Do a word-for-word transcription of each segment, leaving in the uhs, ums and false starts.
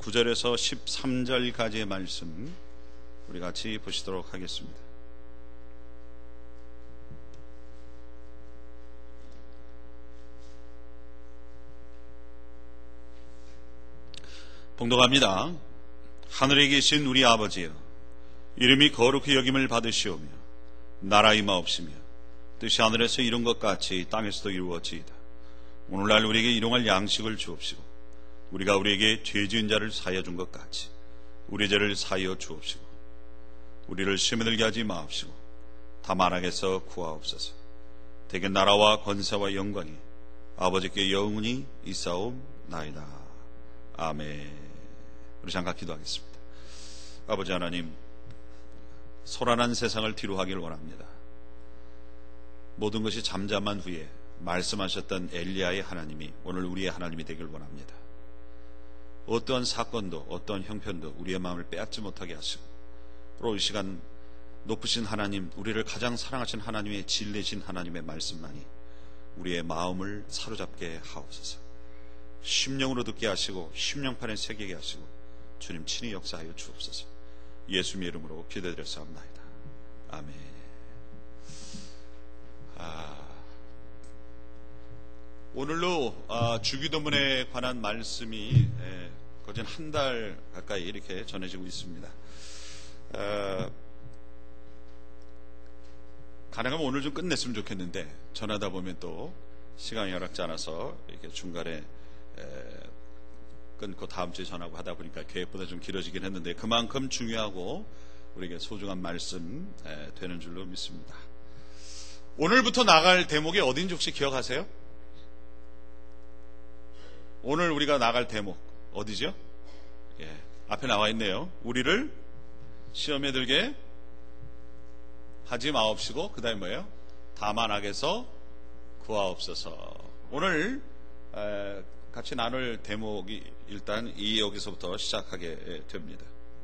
구 절에서 십삼 절까지의 말씀 우리 같이 보시도록 하겠습니다. 봉독합니다. 하늘에 계신 우리 아버지여, 이름이 거룩히 여김을 받으시오며 나라 임하옵시며 뜻이 하늘에서 이룬 것 같이 땅에서도 이루어지이다. 오늘날 우리에게 일용할 양식을 주옵시고 우리가 우리에게 죄 지은 자를 사하여 준 것 같이 우리 죄를 사하여 주옵시고 우리를 시험에 들게 하지 마옵시고 다만 악에서 구하옵소서. 대개 나라와 권세와 영광이 아버지께 영원히 있사옵나이다. 아멘. 우리 잠깐 기도하겠습니다. 아버지 하나님, 소란한 세상을 뒤로하기를 원합니다. 모든 것이 잠잠한 후에 말씀하셨던 엘리야의 하나님이 오늘 우리의 하나님이 되길 원합니다. 어떠한 사건도 어떠한 형편도 우리의 마음을 빼앗지 못하게 하시고, 또 이 시간 높으신 하나님, 우리를 가장 사랑하신 하나님의 진리신 하나님의 말씀만이 우리의 마음을 사로잡게 하옵소서. 심령으로 듣게 하시고 심령판에 새기게 하시고 주님 친히 역사하여 주옵소서. 예수님의 이름으로 기도드렸사옵나이다. 아멘. 아, 오늘로 아, 주기도문에 관한 말씀이 예, 거진 한 달 가까이 이렇게 전해지고 있습니다. 아, 가능하면 오늘 좀 끝냈으면 좋겠는데 전하다 보면 또 시간이 허락지 않아서 이렇게 중간에 에, 끊고 다음 주에 전하고 하다 보니까 계획보다 좀 길어지긴 했는데 그만큼 중요하고 우리에게 소중한 말씀 에, 되는 줄로 믿습니다. 오늘부터 나갈 대목이 어딘지 혹시 기억하세요? 오늘 우리가 나갈 대목 어디죠? 예, 앞에 나와 있네요. 우리를 시험에 들게 하지 마옵시고 그 다음에 뭐예요? 다만 악에서 구하옵소서. 오늘 에, 같이 나눌 대목이 일단 이 여기서부터 시작하게 됩니다.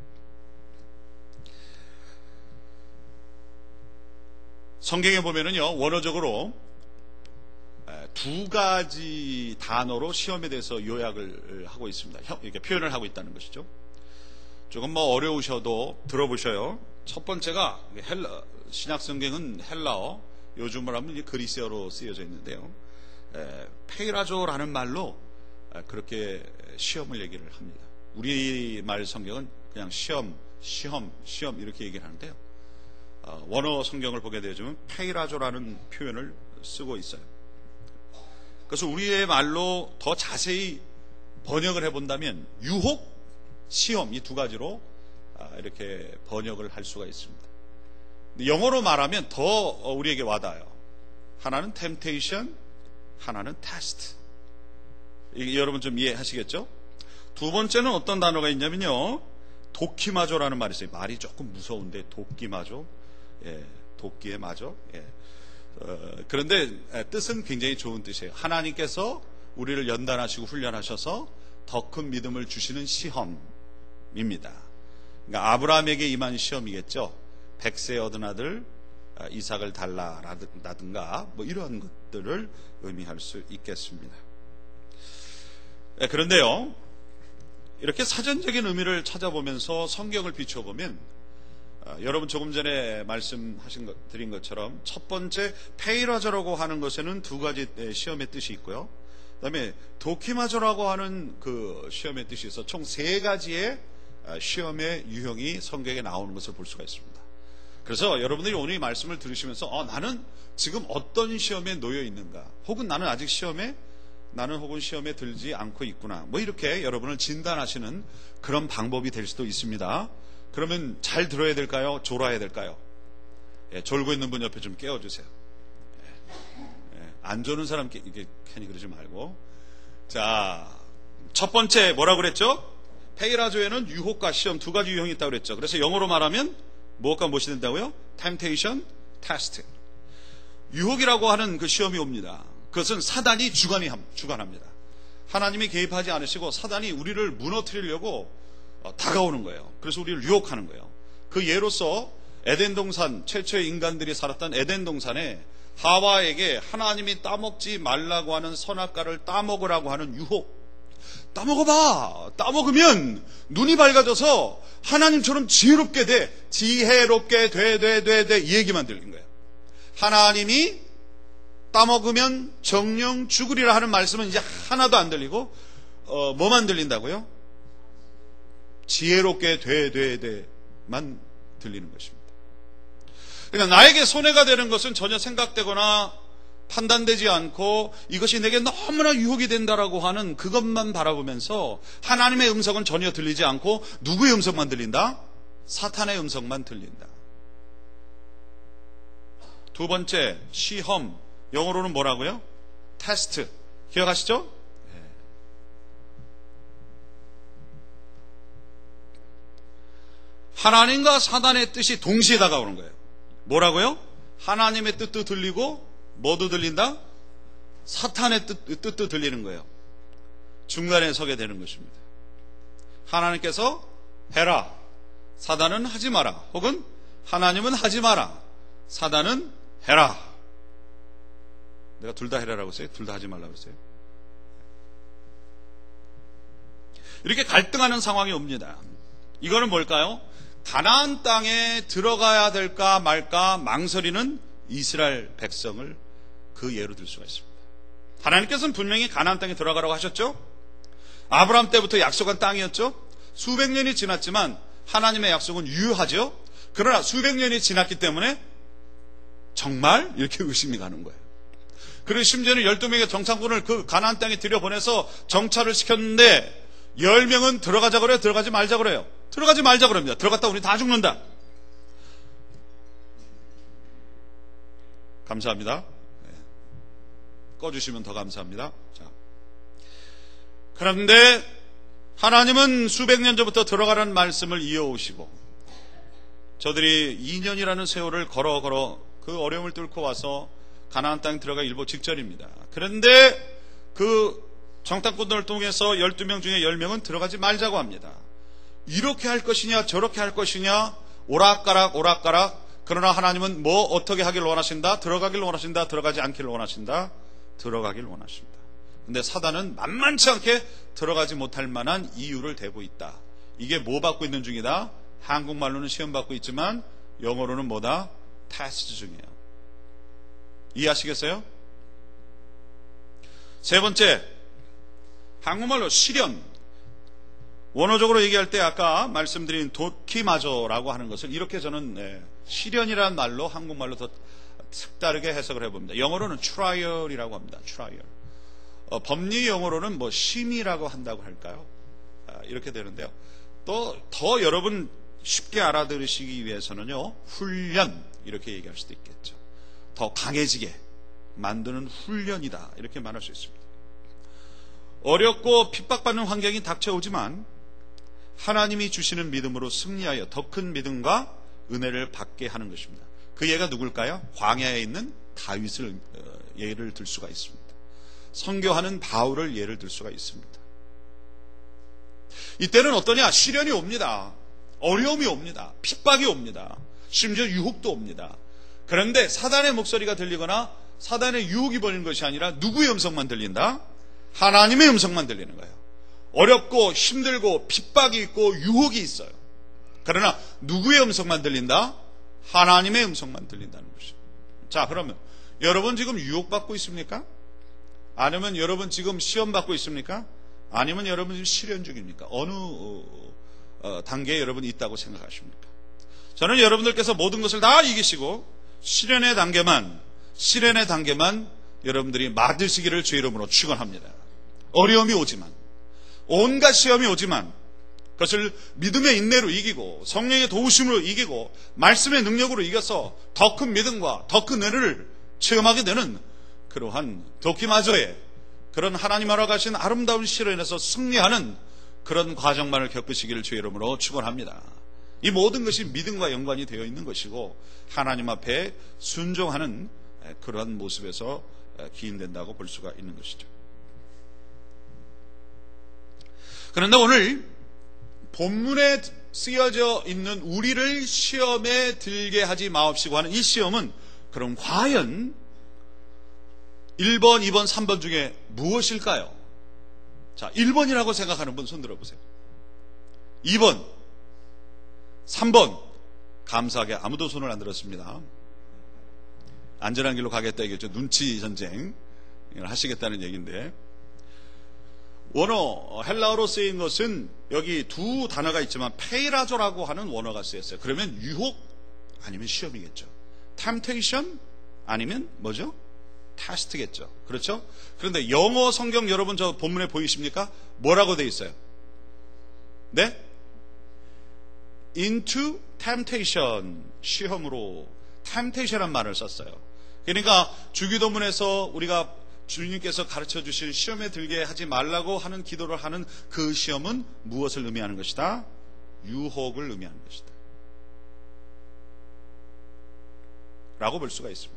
성경에 보면은요, 원어적으로 두 가지 단어로 시험에 대해서 요약을 하고 있습니다. 이렇게 표현을 하고 있다는 것이죠. 조금 뭐 어려우셔도 들어보셔요. 첫 번째가 헬라, 신약 성경은 헬라어, 요즘으로 하면 그리스어로 쓰여져 있는데요. 에, 페이라조라는 말로 그렇게 시험을 얘기를 합니다. 우리말 성경은 그냥 시험, 시험, 시험 이렇게 얘기를 하는데요. 어, 원어 성경을 보게 되면 페이라조라는 표현을 쓰고 있어요. 그래서 우리의 말로 더 자세히 번역을 해본다면 유혹, 시험 이 두 가지로 이렇게 번역을 할 수가 있습니다. 영어로 말하면 더 우리에게 와닿아요. 하나는 temptation, 하나는 test. 이게 여러분 좀 이해하시겠죠? 두 번째는 어떤 단어가 있냐면요, 도끼마조라는 말이 있어요. 말이 조금 무서운데 도끼마조, 예, 도끼에 마조. 예. 어, 그런데 뜻은 굉장히 좋은 뜻이에요. 하나님께서 우리를 연단하시고 훈련하셔서 더 큰 믿음을 주시는 시험입니다. 그러니까 아브라함에게 임한 시험이겠죠. 백세 얻은 아들 이삭을 달라라든가 뭐 이런 것들을 의미할 수 있겠습니다. 그런데요, 이렇게 사전적인 의미를 찾아보면서 성경을 비춰보면 어, 여러분 조금 전에 말씀하신 것, 드린 것처럼 첫 번째 페이라저라고 하는 것에는 두 가지 시험의 뜻이 있고요. 그 다음에 도키마저라고 하는 그 시험의 뜻이 있어 총 세 가지의 시험의 유형이 성경에 나오는 것을 볼 수가 있습니다. 그래서 여러분들이 오늘 이 말씀을 들으시면서 어, 나는 지금 어떤 시험에 놓여 있는가, 혹은 나는 아직 시험에 나는 혹은 시험에 들지 않고 있구나, 뭐 이렇게 여러분을 진단하시는 그런 방법이 될 수도 있습니다. 그러면 잘 들어야 될까요? 졸아야 될까요? 예, 졸고 있는 분 옆에 좀 깨워주세요. 예, 예, 안 조는 사람 이게 괜히 그러지 말고. 자, 첫 번째 뭐라고 그랬죠? 페이라조에는 유혹과 시험 두 가지 유형이 있다고 그랬죠. 그래서 영어로 말하면 무엇과 무엇이 된다고요? temptation, test. 유혹이라고 하는 그 시험이 옵니다. 그것은 사단이 주관이, 주관합니다. 하나님이 개입하지 않으시고 사단이 우리를 무너뜨리려고 다가오는 거예요. 그래서 우리를 유혹하는 거예요. 그 예로서 에덴 동산, 최초의 인간들이 살았던 에덴 동산에 하와에게 하나님이 따먹지 말라고 하는 선악과를 따먹으라고 하는 유혹. 따먹어봐! 따먹으면 눈이 밝아져서 하나님처럼 지혜롭게 돼. 지혜롭게 돼, 돼, 돼, 돼. 이 얘기만 들린 거예요. 하나님이 따먹으면 정령 죽으리라 하는 말씀은 이제 하나도 안 들리고, 어, 뭐만 들린다고요? 지혜롭게 돼, 돼, 돼만 들리는 것입니다. 그러니까 나에게 손해가 되는 것은 전혀 생각되거나 판단되지 않고 이것이 내게 너무나 유혹이 된다라고 하는 그것만 바라보면서 하나님의 음성은 전혀 들리지 않고 누구의 음성만 들린다? 사탄의 음성만 들린다. 두 번째, 시험. 영어로는 뭐라고요? 테스트. 기억하시죠? 네. 하나님과 사단의 뜻이 동시에 다가오는 거예요. 뭐라고요? 하나님의 뜻도 들리고 뭐도 들린다? 사탄의 뜻, 뜻도 들리는 거예요. 중간에 서게 되는 것입니다. 하나님께서 해라, 사단은 하지 마라. 혹은 하나님은 하지 마라, 사단은 해라. 내가 둘 다 해라라고 했어요? 둘 다 하지 말라고 했어요? 이렇게 갈등하는 상황이 옵니다. 이거는 뭘까요? 가나안 땅에 들어가야 될까 말까 망설이는 이스라엘 백성을 그 예로 들 수가 있습니다. 하나님께서는 분명히 가나안 땅에 들어가라고 하셨죠? 아브라함 때부터 약속한 땅이었죠? 수백 년이 지났지만 하나님의 약속은 유효하죠? 그러나 수백 년이 지났기 때문에 정말? 이렇게 의심이 가는 거예요. 그리고 심지어는 열두 명의 정탐꾼을 그 가나안 땅에 들여보내서 정찰을 시켰는데 열 명은 들어가자 그래요? 들어가지 말자 그래요? 들어가지 말자 그럽니다. 들어갔다 우리 다 죽는다. 감사합니다. 네. 꺼주시면 더 감사합니다. 자. 그런데 하나님은 수백 년 전부터 들어가라는 말씀을 이어오시고 저들이 이 년이라는 세월을 걸어 걸어 그 어려움을 뚫고 와서 가나안 땅에 들어가 일보 직전입니다. 그런데 그 정탐꾼들을 통해서 열두 명 중에 열 명은 들어가지 말자고 합니다. 이렇게 할 것이냐 저렇게 할 것이냐 오락가락 오락가락. 그러나 하나님은 뭐 어떻게 하길 원하신다? 들어가길 원하신다? 들어가지 않기를 원하신다? 들어가길 원하신다. 근데 사단은 만만치 않게 들어가지 못할 만한 이유를 대고 있다. 이게 뭐 받고 있는 중이다? 한국말로는 시험 받고 있지만 영어로는 뭐다? 테스트 중이에요. 이해하시겠어요? 세 번째, 한국말로 시련. 원어적으로 얘기할 때 아까 말씀드린 도키마저라고 하는 것을 이렇게 저는 네, 시련이라는 말로 한국말로 더 색다르게 해석을 해봅니다. 영어로는 trial이라고 합니다. trial. 어, 법리 영어로는 뭐 심의라고 한다고 할까요? 아, 이렇게 되는데요. 또 더 여러분 쉽게 알아들으시기 위해서는요, 훈련 이렇게 얘기할 수도 있겠죠. 더 강해지게 만드는 훈련이다 이렇게 말할 수 있습니다. 어렵고 핍박받는 환경이 닥쳐오지만 하나님이 주시는 믿음으로 승리하여 더 큰 믿음과 은혜를 받게 하는 것입니다. 그 예가 누굴까요? 광야에 있는 다윗을 예를 들 수가 있습니다. 선교하는 바울을 예를 들 수가 있습니다. 이때는 어떠냐? 시련이 옵니다. 어려움이 옵니다. 핍박이 옵니다. 심지어 유혹도 옵니다. 그런데 사단의 목소리가 들리거나 사단의 유혹이 벌리는 것이 아니라 누구의 음성만 들린다? 하나님의 음성만 들리는 거예요. 어렵고 힘들고 핍박이 있고 유혹이 있어요. 그러나 누구의 음성만 들린다? 하나님의 음성만 들린다는 것이죠. 자, 그러면 여러분 지금 유혹받고 있습니까? 아니면 여러분 지금 시험받고 있습니까? 아니면 여러분 지금 시련 중입니까? 어느 어, 단계에 여러분이 있다고 생각하십니까? 저는 여러분들께서 모든 것을 다 이기시고 시련의 단계만 시련의 단계만 여러분들이 맞으시기를 주의 이름으로 축원합니다. 어려움이 오지만 온갖 시험이 오지만 그것을 믿음의 인내로 이기고 성령의 도우심으로 이기고 말씀의 능력으로 이겨서 더 큰 믿음과 더 큰 은혜를 체험하게 되는 그러한 도키마저의 그런 하나님 허락하신 아름다운 시련에서 승리하는 그런 과정만을 겪으시기를 주의 이름으로 축원합니다. 이 모든 것이 믿음과 연관이 되어 있는 것이고 하나님 앞에 순종하는 그러한 모습에서 기인된다고 볼 수가 있는 것이죠. 그런데 오늘 본문에 쓰여져 있는 우리를 시험에 들게 하지 마옵시고 하는 이 시험은 그럼 과연 일 번, 이 번, 삼 번 중에 무엇일까요? 자, 일 번이라고 생각하는 분 손 들어보세요. 이 번, 삼 번. 감사하게 아무도 손을 안 들었습니다. 안전한 길로 가겠다 얘기죠. 눈치 전쟁 하시겠다는 얘기인데, 원어 헬라어로 쓰인 것은 여기 두 단어가 있지만 페이라조라고 하는 원어가 쓰였어요. 그러면 유혹 아니면 시험이겠죠. temptation 아니면 뭐죠? 테스트겠죠. 그렇죠? 그런데 영어 성경 여러분 저 본문에 보이십니까? 뭐라고 돼 있어요? 네? into temptation, 시험으로 temptation이라는 말을 썼어요. 그러니까 주기도문에서 우리가 주님께서 가르쳐 주실 시험에 들게 하지 말라고 하는 기도를 하는 그 시험은 무엇을 의미하는 것이다? 유혹을 의미하는 것이다 라고 볼 수가 있습니다.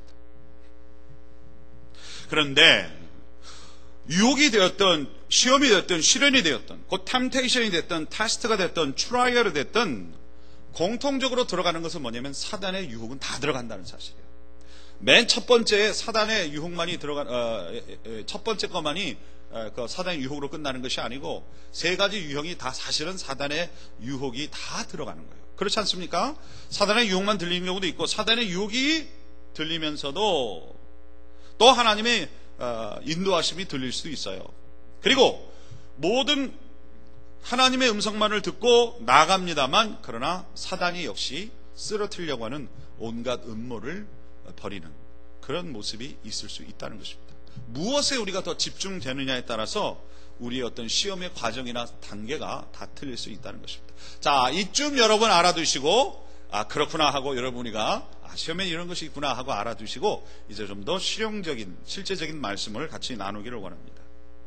그런데 유혹이 되었던, 시험이 되었던, 시련이 되었던, 곧 템테이션이 됐던, 테스트가 됐던, 트라이얼이 됐던, 공통적으로 들어가는 것은 뭐냐면 사단의 유혹은 다 들어간다는 사실이에요. 맨 첫 번째 사단의 유혹만이 들어가, 어, 첫 번째 것만이 어, 그 사단의 유혹으로 끝나는 것이 아니고 세 가지 유형이 다 사실은 사단의 유혹이 다 들어가는 거예요. 그렇지 않습니까? 사단의 유혹만 들리는 경우도 있고 사단의 유혹이 들리면서도 또 하나님의 어, 인도하심이 들릴 수도 있어요. 그리고 모든 하나님의 음성만을 듣고 나갑니다만 그러나 사단이 역시 쓰러뜨리려고 하는 온갖 음모를 벌이는 그런 모습이 있을 수 있다는 것입니다. 무엇에 우리가 더 집중되느냐에 따라서 우리의 어떤 시험의 과정이나 단계가 다 틀릴 수 있다는 것입니다. 자, 이쯤 여러분 알아두시고 아 그렇구나 하고 여러분이가 아, 시험에 이런 것이 있구나 하고 알아두시고 이제 좀 더 실용적인 실제적인 말씀을 같이 나누기를 원합니다.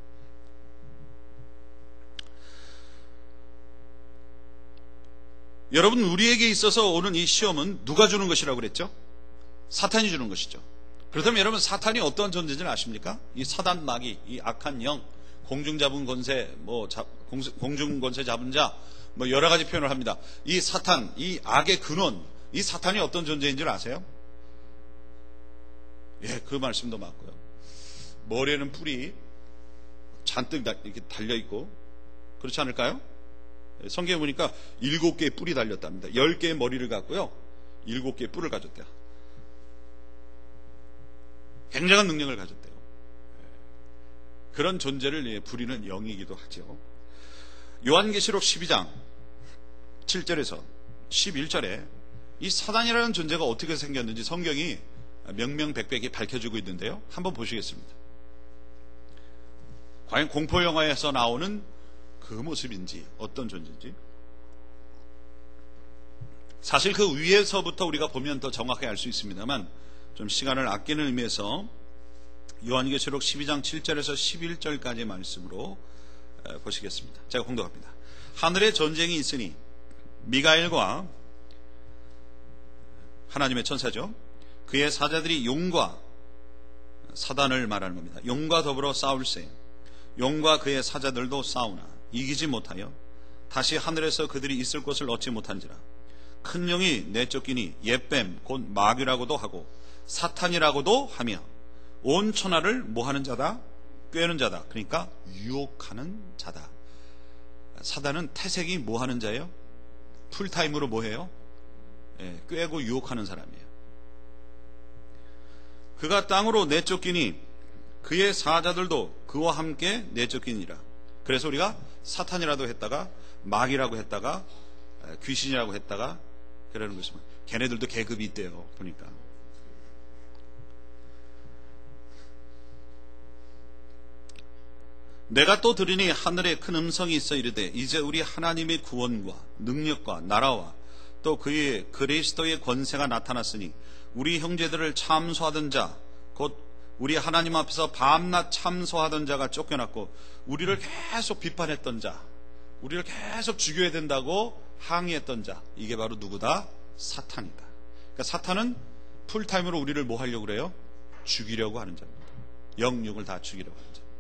여러분, 우리에게 있어서 오는 이 시험은 누가 주는 것이라고 그랬죠? 사탄이 주는 것이죠. 그렇다면 여러분, 사탄이 어떤 존재인지는 아십니까? 이 사단 마귀, 이 악한 영, 공중 잡은 권세, 뭐 자, 공중 권세 잡은 자, 뭐 여러 가지 표현을 합니다. 이 사탄, 이 악의 근원, 이 사탄이 어떤 존재인 줄 아세요? 예, 그 말씀도 맞고요. 머리에는 뿔이 잔뜩 이렇게 달려 있고 그렇지 않을까요? 성경에 보니까 일곱 개의 뿔이 달렸답니다. 열 개의 머리를 갖고요, 일곱 개의 뿔을 가졌대요. 굉장한 능력을 가졌대요. 그런 존재를 부리는 영이기도 하죠. 요한계시록 십이 장 칠 절에서 십일 절에 이 사단이라는 존재가 어떻게 생겼는지 성경이 명명백백히 밝혀주고 있는데요. 한번 보시겠습니다. 과연 공포영화에서 나오는 그 모습인지 어떤 존재인지, 사실 그 위에서부터 우리가 보면 더 정확하게 알 수 있습니다만 좀 시간을 아끼는 의미에서 요한계시록 십이 장 칠 절에서 십일 절까지의 말씀으로 보시겠습니다. 제가 공독합니다. 하늘에 전쟁이 있으니 미가엘과 하나님의 천사죠, 그의 사자들이 용과 사단을 말하는 겁니다. 용과 더불어 싸울세 용과 그의 사자들도 싸우나 이기지 못하여 다시 하늘에서 그들이 있을 곳을 얻지 못한지라. 큰 영이 내쫓기니 옛뱀 곧 마귀라고도 하고 사탄이라고도 하며 온 천하를 뭐하는 자다? 꿰는 자다. 그러니까 유혹하는 자다. 사단은 태색이 뭐하는 자예요? 풀타임으로 뭐해요? 예, 꿰고 유혹하는 사람이에요. 그가 땅으로 내쫓기니 그의 사자들도 그와 함께 내쫓기니라. 그래서 우리가 사탄이라도 했다가 마귀라고 했다가 귀신이라고 했다가 그러는 것입니다. 걔네들도 계급이 있대요, 보니까. 내가 또 들으니 하늘에 큰 음성이 있어 이르되 이제 우리 하나님의 구원과 능력과 나라와 또 그의 그리스도의 권세가 나타났으니 우리 형제들을 참소하던 자 곧 우리 하나님 앞에서 밤낮 참소하던 자가 쫓겨났고 우리를 계속 비판했던 자, 우리를 계속 죽여야 된다고 항의했던 자, 이게 바로 누구다? 사탄이다. 그러니까 사탄은 풀타임으로 우리를 뭐 하려고 그래요? 죽이려고 하는 자입니다. 영육을 다 죽이려고 하는 자.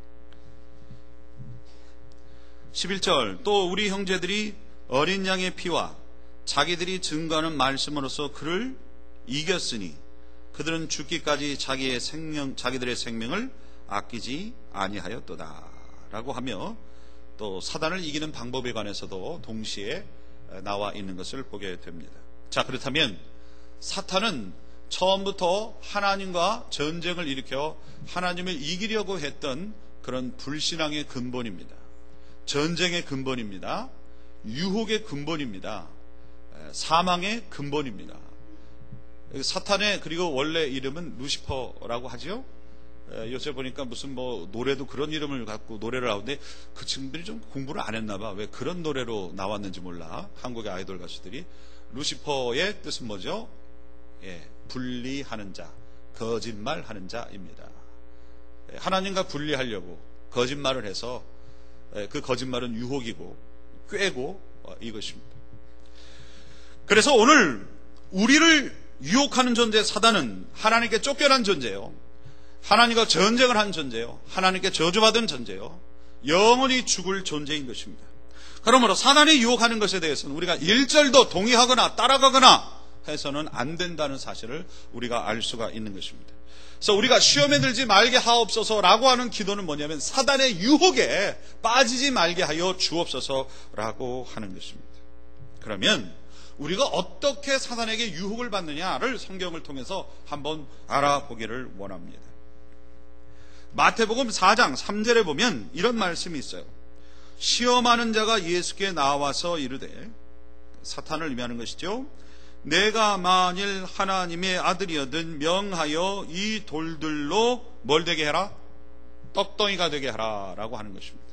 십일 절, 또 우리 형제들이 어린 양의 피와 자기들이 증거하는 말씀으로써 그를 이겼으니 그들은 죽기까지 자기의 생명, 자기들의 생명을 아끼지 아니하였도다 라고 하며 또 사단을 이기는 방법에 관해서도 동시에 나와 있는 것을 보게 됩니다. 자, 그렇다면 사탄은 처음부터 하나님과 전쟁을 일으켜 하나님을 이기려고 했던 그런 불신앙의 근본입니다. 전쟁의 근본입니다. 유혹의 근본입니다. 사망의 근본입니다. 사탄의 그리고 원래 이름은 루시퍼라고 하죠. 요새 보니까 무슨 뭐 노래도 그런 이름을 갖고 노래를 하는데 그 친구들이 좀 공부를 안 했나 봐. 왜 그런 노래로 나왔는지 몰라. 한국의 아이돌 가수들이. 루시퍼의 뜻은 뭐죠? 예, 분리하는 자, 거짓말하는 자입니다. 하나님과 분리하려고 거짓말을 해서 그 거짓말은 유혹이고 꾀고 이것입니다. 그래서 오늘 우리를 유혹하는 존재 사단은 하나님께 쫓겨난 존재요, 하나님과 전쟁을 한 존재요, 하나님께 저주받은 존재요, 영원히 죽을 존재인 것입니다. 그러므로 사단이 유혹하는 것에 대해서는 우리가 일절도 동의하거나 따라가거나 해서는 안 된다는 사실을 우리가 알 수가 있는 것입니다. 그래서 우리가 시험에 들지 말게 하옵소서라고 하는 기도는 뭐냐면 사단의 유혹에 빠지지 말게 하여 주옵소서라고 하는 것입니다. 그러면 우리가 어떻게 사단에게 유혹을 받느냐를 성경을 통해서 한번 알아보기를 원합니다. 마태복음 사 장 삼 절에 보면 이런 말씀이 있어요. 시험하는 자가 예수께 나와서 이르되, 사탄을 의미하는 것이죠. 내가 만일 하나님의 아들이거든 명하여 이 돌들로 뭘 되게 해라? 떡덩이가 되게 하라 라고 하는 것입니다.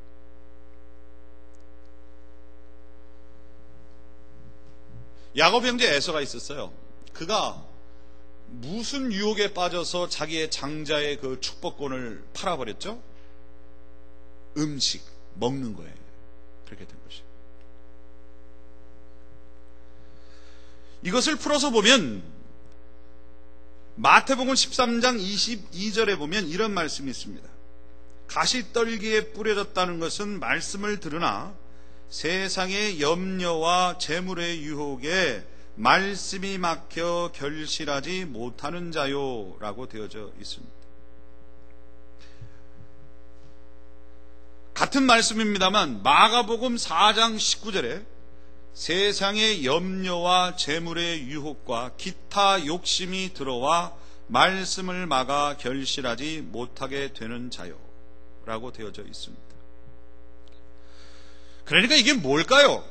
야곱 형제 에서가 있었어요. 그가 무슨 유혹에 빠져서 자기의 장자의 그 축복권을 팔아버렸죠? 음식, 먹는 거예요. 그렇게 된 것이에요. 이것을 풀어서 보면 마태복음 십삼 장 이십이 절에 보면 이런 말씀이 있습니다. 가시떨기에 뿌려졌다는 것은 말씀을 들으나 세상의 염려와 재물의 유혹에 말씀이 막혀 결실하지 못하는 자요 라고 되어져 있습니다. 같은 말씀입니다만 마가복음 사 장 십구 절에 세상의 염려와 재물의 유혹과 기타 욕심이 들어와 말씀을 막아 결실하지 못하게 되는 자요 라고 되어져 있습니다. 그러니까 이게 뭘까요?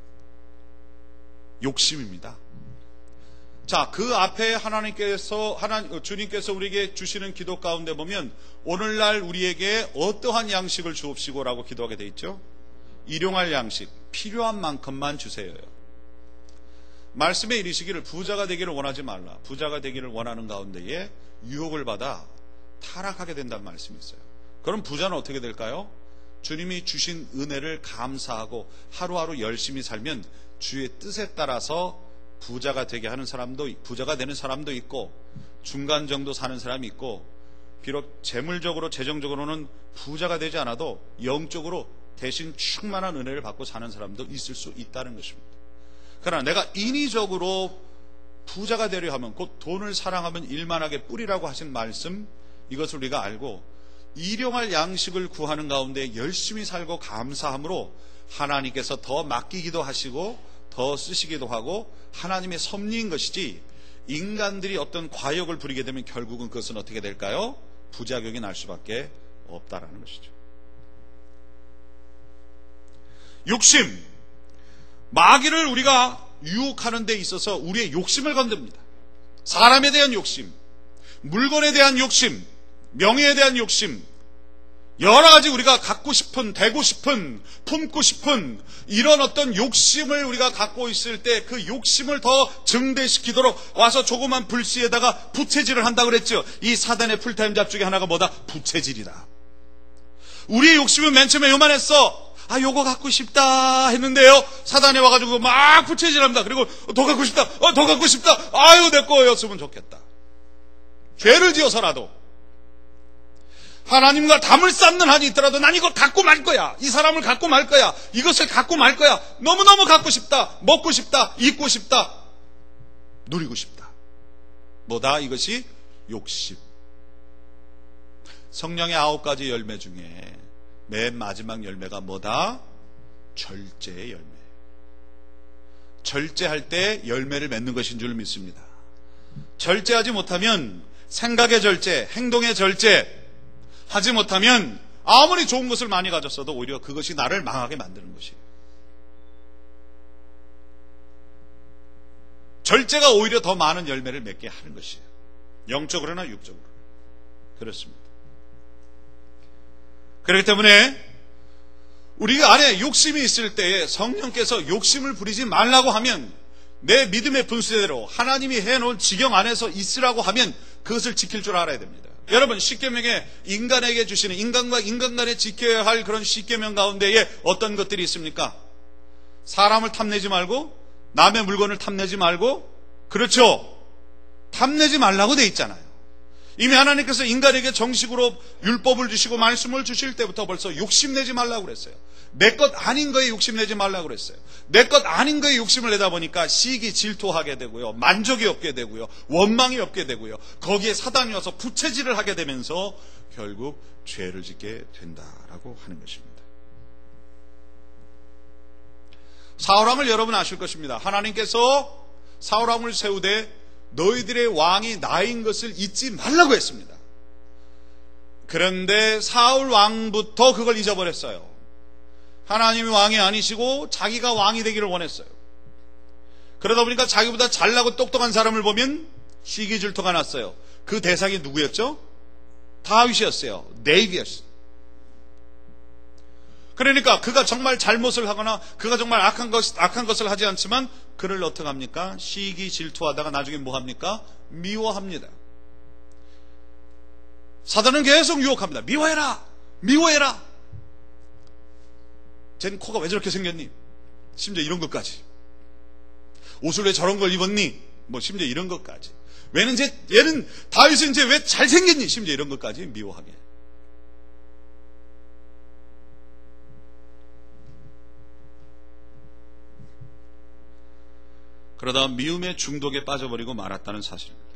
욕심입니다. 자, 그 앞에 하나님께서, 하나님, 주님께서 우리에게 주시는 기도 가운데 보면 오늘날 우리에게 어떠한 양식을 주옵시고 라고 기도하게 돼 있죠? 일용할 양식, 필요한 만큼만 주세요. 말씀에 이르시기를 부자가 되기를 원하지 말라. 부자가 되기를 원하는 가운데에 유혹을 받아 타락하게 된다는 말씀이 있어요. 그럼 부자는 어떻게 될까요? 주님이 주신 은혜를 감사하고 하루하루 열심히 살면 주의 뜻에 따라서 부자가 되게 하는 사람도, 부자가 되는 사람도 있고 중간 정도 사는 사람이 있고, 비록 재물적으로 재정적으로는 부자가 되지 않아도 영적으로 대신 충만한 은혜를 받고 사는 사람도 있을 수 있다는 것입니다. 그러나 내가 인위적으로 부자가 되려 하면, 곧 돈을 사랑하면 일만하게 뿌리라고 하신 말씀, 이것을 우리가 알고 일용할 양식을 구하는 가운데 열심히 살고 감사함으로 하나님께서 더 맡기기도 하시고 더 쓰시기도 하고 하나님의 섭리인 것이지, 인간들이 어떤 과욕을 부리게 되면 결국은 그것은 어떻게 될까요? 부작용이 날 수밖에 없다라는 것이죠. 욕심, 마귀를 우리가 유혹하는 데 있어서 우리의 욕심을 건듭니다. 사람에 대한 욕심, 물건에 대한 욕심, 명예에 대한 욕심, 여러 가지 우리가 갖고 싶은, 되고 싶은, 품고 싶은 이런 어떤 욕심을 우리가 갖고 있을 때 그 욕심을 더 증대시키도록 와서 조그만 불씨에다가 부채질을 한다고 그랬죠. 이 사단의 풀타임 잡 중에 하나가 뭐다? 부채질이다. 우리의 욕심은 맨 처음에 요만했어. 아, 요거 갖고 싶다 했는데요, 사단이 와가지고 막 부채질합니다. 그리고 더 갖고 싶다, 어, 더 갖고 싶다, 아유, 내 거였으면 좋겠다. 죄를 지어서라도, 하나님과 담을 쌓는 한이 있더라도 난 이걸 갖고 말 거야, 이 사람을 갖고 말 거야, 이것을 갖고 말 거야, 너무너무 갖고 싶다, 먹고 싶다, 입고 싶다, 누리고 싶다. 뭐다? 이것이 욕심. 성령의 아홉 가지 열매 중에 맨 마지막 열매가 뭐다? 절제의 열매. 절제할 때 열매를 맺는 것인 줄 믿습니다. 절제하지 못하면 생각의 절제, 행동의 절제 하지 못하면 아무리 좋은 것을 많이 가졌어도 오히려 그것이 나를 망하게 만드는 것이에요. 절제가 오히려 더 많은 열매를 맺게 하는 것이에요. 영적으로나 육적으로. 그렇습니다. 그렇기 때문에 우리 안에 욕심이 있을 때에 성령께서 욕심을 부리지 말라고 하면 내 믿음의 분수대로 하나님이 해놓은 지경 안에서 있으라고 하면 그것을 지킬 줄 알아야 됩니다. 여러분, 십계명에 인간에게 주시는, 인간과 인간 간에 지켜야 할 그런 십계명 가운데에 어떤 것들이 있습니까? 사람을 탐내지 말고, 남의 물건을 탐내지 말고, 그렇죠? 탐내지 말라고 돼 있잖아요. 이미 하나님께서 인간에게 정식으로 율법을 주시고 말씀을 주실 때부터 벌써 욕심내지 말라고 그랬어요. 내 것 아닌 거에 욕심내지 말라고 그랬어요. 내 것 아닌 거에 욕심을 내다 보니까 시기 질투하게 되고요, 만족이 없게 되고요, 원망이 없게 되고요, 거기에 사단이 와서 부채질을 하게 되면서 결국 죄를 짓게 된다라고 하는 것입니다. 사울왕을 여러분 아실 것입니다. 하나님께서 사울왕을 세우되 너희들의 왕이 나인 것을 잊지 말라고 했습니다. 그런데 사울 왕부터 그걸 잊어버렸어요. 하나님이 왕이 아니시고 자기가 왕이 되기를 원했어요. 그러다 보니까 자기보다 잘나고 똑똑한 사람을 보면 시기 질투가 났어요. 그 대상이 누구였죠? 다윗이었어요. 네이비였어요. 그러니까 그가 정말 잘못을 하거나 그가 정말 악한, 것, 악한 것을 하지 않지만 그를 어떻게 합니까? 시기 질투하다가 나중에 뭐 합니까? 미워합니다. 사단은 계속 유혹합니다. 미워해라! 미워해라! 쟤는 코가 왜 저렇게 생겼니? 심지어 이런 것까지. 옷을 왜 저런 걸 입었니? 뭐 심지어 이런 것까지. 왜는 쟤, 얘는 다윗은 쟤 왜 잘생겼니? 심지어 이런 것까지 미워하게. 그러다 미움의 중독에 빠져버리고 말았다는 사실입니다.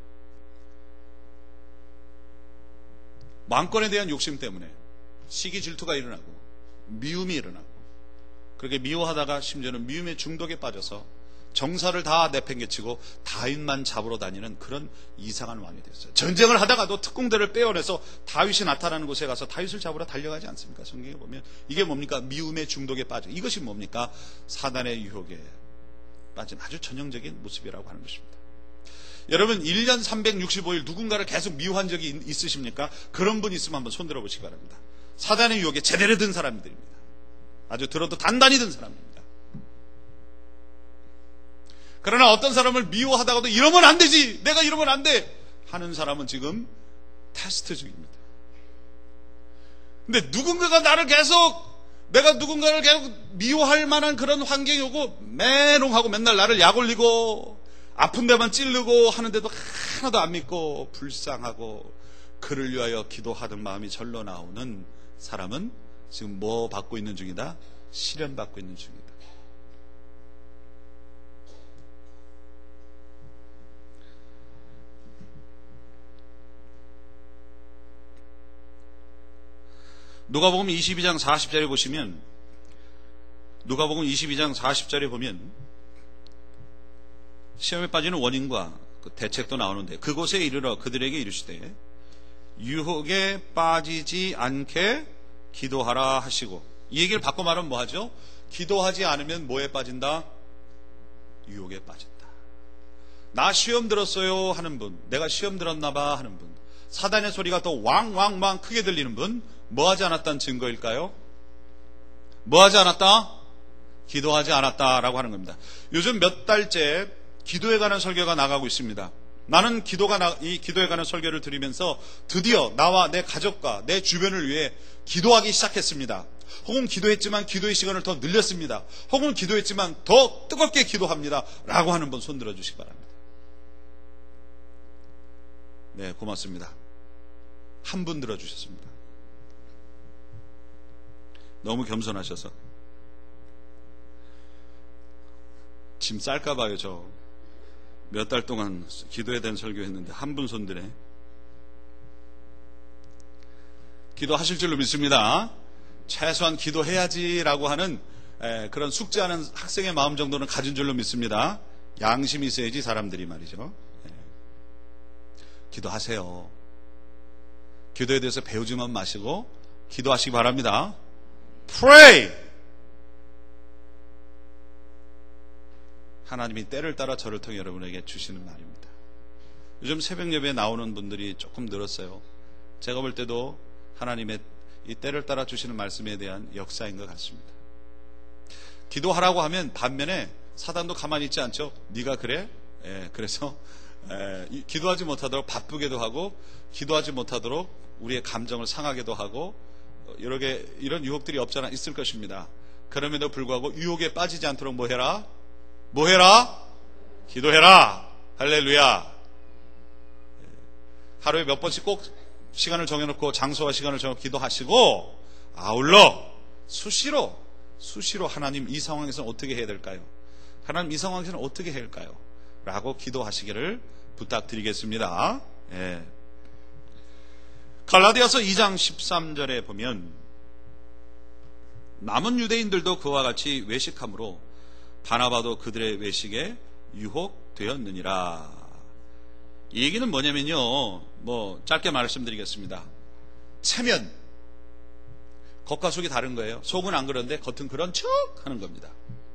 왕권에 대한 욕심 때문에 시기 질투가 일어나고 미움이 일어나고 그렇게 미워하다가 심지어는 미움의 중독에 빠져서 정사를 다 내팽개치고 다윗만 잡으러 다니는 그런 이상한 왕이 됐어요. 전쟁을 하다가도 특공대를 빼어내서 다윗이 나타나는 곳에 가서 다윗을 잡으러 달려가지 않습니까? 성경에 보면 이게 뭡니까? 미움의 중독에 빠져. 이것이 뭡니까? 사단의 유혹에 빠진 아주 전형적인 모습이라고 하는 것입니다. 여러분, 일 년 삼백육십오 일 누군가를 계속 미워한 적이 있으십니까? 그런 분 있으면 한번 손들어 보시기 바랍니다. 사단의 유혹에 제대로 든 사람들입니다. 아주 들어도 단단히 든 사람입니다. 그러나 어떤 사람을 미워하다가도 이러면 안 되지, 내가 이러면 안 돼 하는 사람은 지금 테스트 중입니다. 근데 누군가가 나를 계속 내가 누군가를 계속 미워할 만한 그런 환경이 오고 매롱하고 맨날 나를 약 올리고 아픈 데만 찌르고 하는데도 하나도 안 믿고 불쌍하고 그를 위하여 기도하던 마음이 절로 나오는 사람은 지금 뭐 받고 있는 중이다? 시련 받고 있는 중이다. 누가복음 이십이 장 사십 절에 보시면 누가복음 이십이 장 사십 절에 보면 시험에 빠지는 원인과 그 대책도 나오는데 그곳에 이르러 그들에게 이르시되 유혹에 빠지지 않게 기도하라 하시고, 이 얘기를 바꿔 말하면 뭐 하죠? 기도하지 않으면 뭐에 빠진다? 유혹에 빠진다. 나 시험 들었어요 하는 분, 내가 시험 들었나 봐 하는 분, 사단의 소리가 더 왕왕왕 크게 들리는 분, 뭐 하지 않았다는 증거일까요? 뭐 하지 않았다? 기도하지 않았다라고 하는 겁니다. 요즘 몇 달째 기도에 관한 설교가 나가고 있습니다. 나는 기도가 나, 이 기도에 관한 설교를 들으면서 드디어 나와 내 가족과 내 주변을 위해 기도하기 시작했습니다. 혹은 기도했지만 기도의 시간을 더 늘렸습니다. 혹은 기도했지만 더 뜨겁게 기도합니다 라고 하는 분 손들어 주시기 바랍니다. 네, 고맙습니다. 한 분 들어주셨습니다. 너무 겸손하셔서. 짐 쌀까봐요. 저 몇 달 동안 기도에 대한 설교했는데 한 분 손드네. 기도하실 줄로 믿습니다. 최소한 기도해야지라고 하는 에, 그런 숙제하는 학생의 마음 정도는 가진 줄로 믿습니다. 양심이 있어야지 사람들이 말이죠. 에. 기도하세요. 기도에 대해서 배우지만 마시고 기도하시기 바랍니다. Pray! 하나님이 때를 따라 저를 통해 여러분에게 주시는 말입니다. 요즘 새벽 예배에 나오는 분들이 조금 늘었어요. 제가 볼 때도 하나님의 이 때를 따라 주시는 말씀에 대한 역사인 것 같습니다. 기도하라고 하면 반면에 사단도 가만히 있지 않죠. 네가 그래? 예, 그래서 예, 기도하지 못하도록 바쁘게도 하고 기도하지 못하도록 우리의 감정을 상하게도 하고 여러 개 이런 유혹들이 없잖아 있을 것입니다. 그럼에도 불구하고 유혹에 빠지지 않도록 뭐 해라? 뭐 해라? 기도해라. 할렐루야. 하루에 몇 번씩 꼭 시간을 정해놓고 장소와 시간을 정해놓고 기도하시고 아울러 수시로 수시로 하나님 이 상황에서는 어떻게 해야 될까요? 하나님 이 상황에서는 어떻게 해야 할까요? 라고 기도하시기를 부탁드리겠습니다. 예. 갈라디아서 이 장 십삼 절에 보면 남은 유대인들도 그와 같이 외식함으로 바나바도 그들의 외식에 유혹되었느니라. 이 얘기는 뭐냐면요, 뭐 짧게 말씀드리겠습니다. 체면, 겉과 속이 다른 거예요. 속은 안 그런데 겉은 그런 척 하는 겁니다.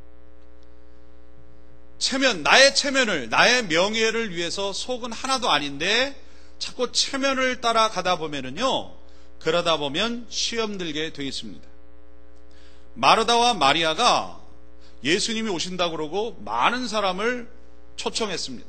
체면, 나의 체면을, 나의 명예를 위해서 속은 하나도 아닌데 자꾸 체면을 따라가다 보면은요, 그러다 보면 시험 들게 되어 있습니다. 마르다와 마리아가 예수님이 오신다고 그러고 많은 사람을 초청했습니다.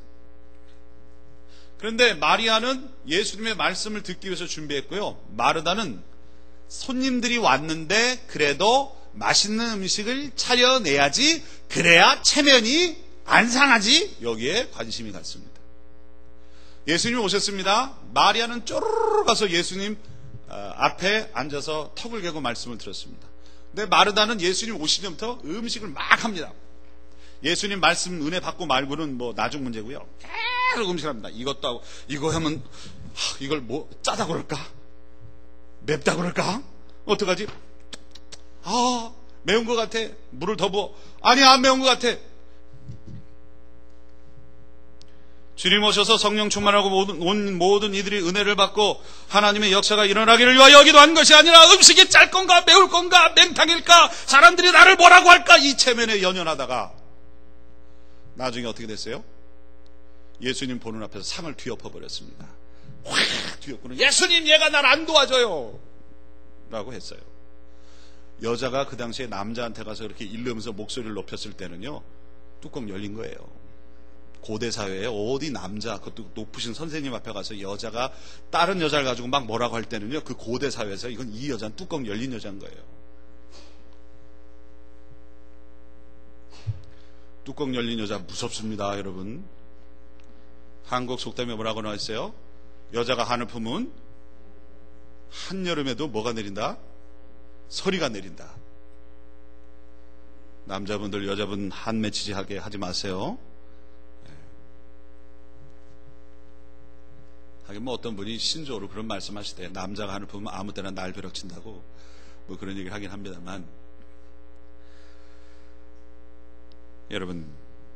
그런데 마리아는 예수님의 말씀을 듣기 위해서 준비했고요. 마르다는 손님들이 왔는데 그래도 맛있는 음식을 차려내야지, 그래야 체면이 안 상하지, 여기에 관심이 갔습니다. 예수님이 오셨습니다. 마리아는 쪼르르 가서 예수님 앞에 앉아서 턱을 개고 말씀을 들었습니다. 근데 마르다는 예수님 오시기 전부터 음식을 막 합니다. 예수님 말씀 은혜 받고 말고는 뭐 나중 문제고요. 계속 음식을 합니다. 이것도 하고, 이거 하면 하, 이걸 뭐 짜다 그럴까? 맵다 그럴까? 어떡하지? 아, 매운 것 같아. 물을 더 부어. 아니, 안 매운 것 같아. 주님 오셔서 성령 충만하고 모든, 온 모든 이들이 은혜를 받고 하나님의 역사가 일어나기를 위하여 기도한 것이 아니라 음식이 짤 건가 매울 건가 맹탕일까 사람들이 나를 뭐라고 할까 이 체면에 연연하다가 나중에 어떻게 됐어요? 예수님 보는 앞에서 상을 뒤엎어 버렸습니다. 확 뒤엎고는 예수님 얘가 날 안 도와줘요 라고 했어요. 여자가 그 당시에 남자한테 가서 이렇게 일르면서 목소리를 높였을 때는요, 뚜껑 열린 거예요. 고대 사회에 어디 남자, 그것도 높으신 선생님 앞에 가서 여자가 다른 여자를 가지고 막 뭐라고 할 때는요, 그 고대 사회에서 이건 이 여자는 뚜껑 열린 여자인 거예요. 뚜껑 열린 여자 무섭습니다, 여러분. 한국 속담에 뭐라고 나와 있어요? 여자가 한을 품은 한여름에도 뭐가 내린다? 서리가 내린다. 남자분들 여자분 한 맺히지 하게 하지 마세요. 하긴 뭐 어떤 분이 신조어로 그런 말씀하실 때 남자가 한을 품으면 아무 때나 날 벼락친다고 뭐 그런 얘기를 하긴 합니다만, 여러분,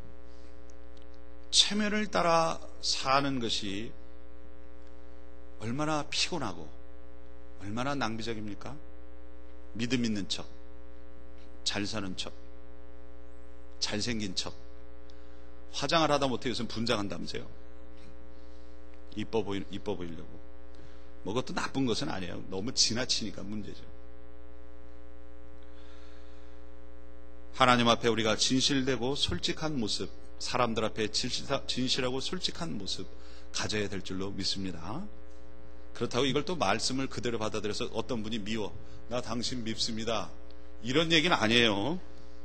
체면을 따라 사는 것이 얼마나 피곤하고 얼마나 낭비적입니까? 믿음 있는 척, 잘 사는 척, 잘생긴 척, 화장을 하다 못해 요즘 분장한다면서요. 이뻐 보이, 이뻐 보이려고. 뭐 그것도 나쁜 것은 아니에요. 너무 지나치니까 문제죠. 하나님 앞에 우리가 진실되고 솔직한 모습, 사람들 앞에 진실하고 솔직한 모습 가져야 될 줄로 믿습니다. 그렇다고 이걸 또 말씀을 그대로 받아들여서 어떤 분이 미워, 나 당신 밉습니다, 이런 얘기는 아니에요.